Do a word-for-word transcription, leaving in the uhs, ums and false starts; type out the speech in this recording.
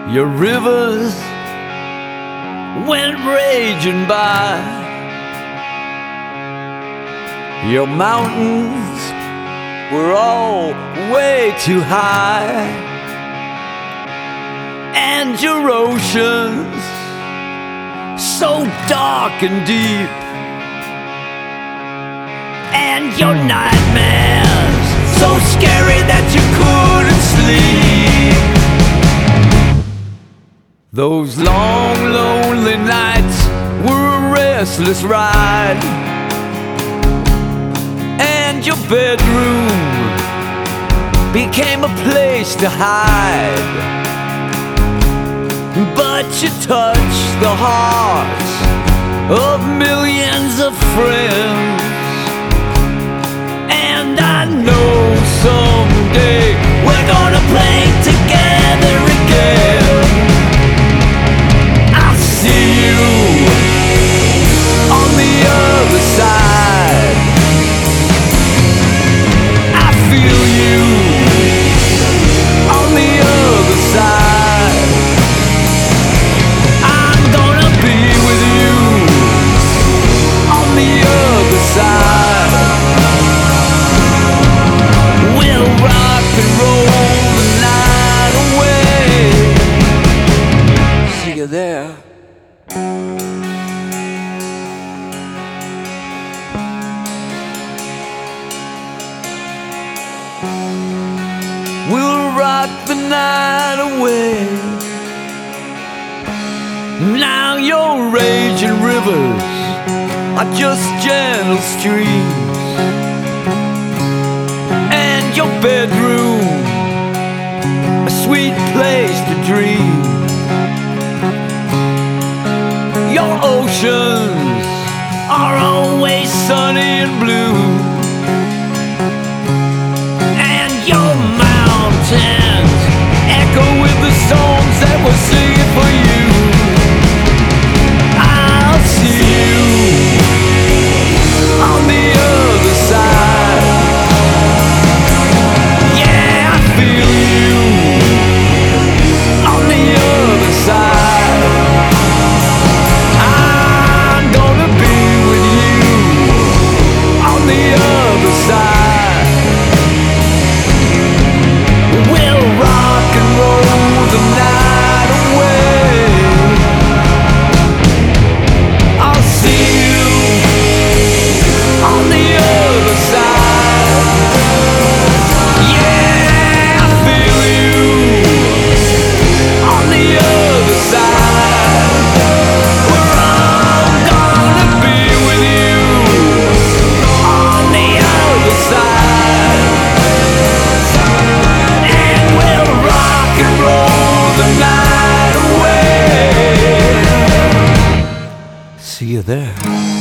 Your rivers went raging by. Your mountains were all way too high, and your oceans so dark and deep, and your nightmares so scary that you couldn't sleep. Those long, lonely nights were a restless ride, and your bedroom became a place to hide. But you touched the hearts of millions of friends, and I know someday we're gonna play together again. I'll see you on the other side. I feel you on the other side. I'm gonna be with you on the other side. We'll rock and roll the night away. See you there. We'll rock the night away. Now your raging rivers are just gentle streams, and your bedroom a sweet place to dream. Your oceans are always sunny and blue, and your mountains echo with the songs that were singing for you. I'll see you on the other side. Yeah, I feel you on the other side. I'm gonna be with you on the other side. We'll rock and roll the night away. I'll see you on the other side. Yeah, I feel you on the other side. We're all gonna be with you on the other side. And we'll rock and roll the night away. See you there.